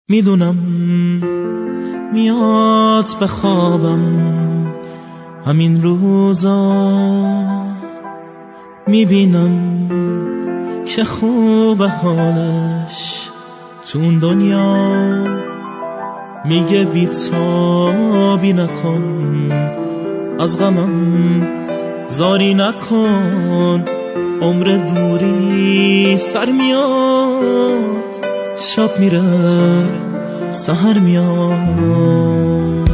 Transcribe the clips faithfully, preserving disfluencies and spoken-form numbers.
میدونم میاد به خوابم همین روزا، میبینم که خوبه حالش تو اون دنیا. میگه بی‌تابی نکن، از غمم زاری نکن، عمر دوری سر میاد، شب میره سحر میاد.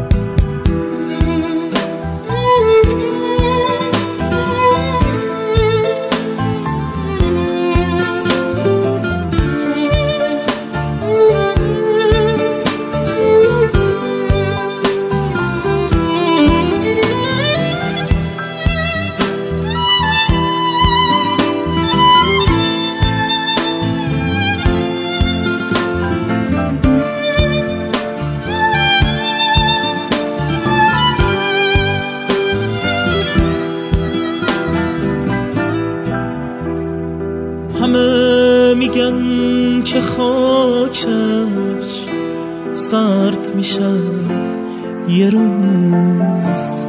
همه میگن که خاکش سرد میشه یه روز،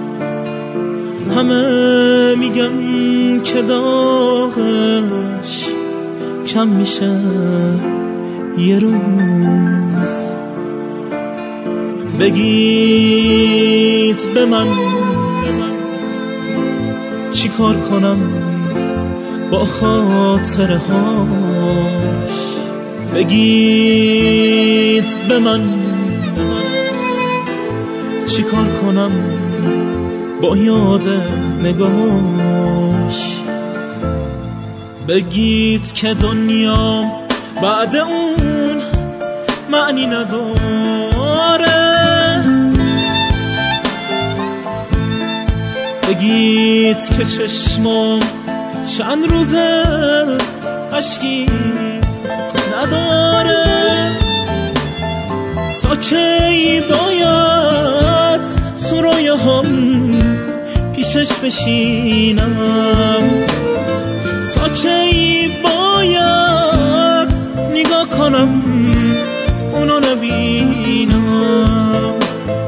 همه میگن که داغش کم میشه یه روز. بگید به من چی کار کنم با خاطره هاش، بگید به من چی کار کنم با یاد نگاهاش. بگید که دنیا بعد اون معنی نداره، بگید که چشمام چند روزه اشکی نداره. تا کی باید سرایه هم پیشش بشینم، تا کی باید نگاه کنم اونو نبینم.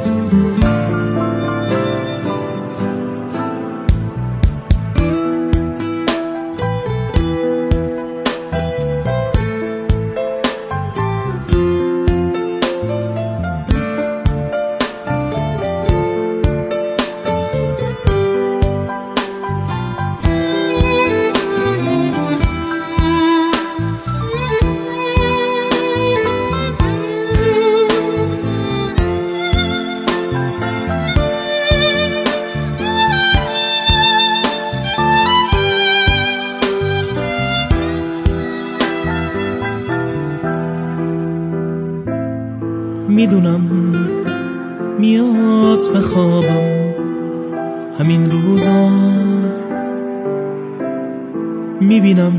میدونم میاد به خوابم همین روزا، میبینم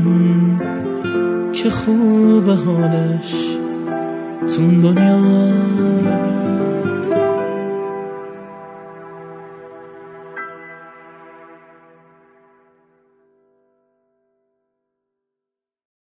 که خوبه حالش تو اون دنیا.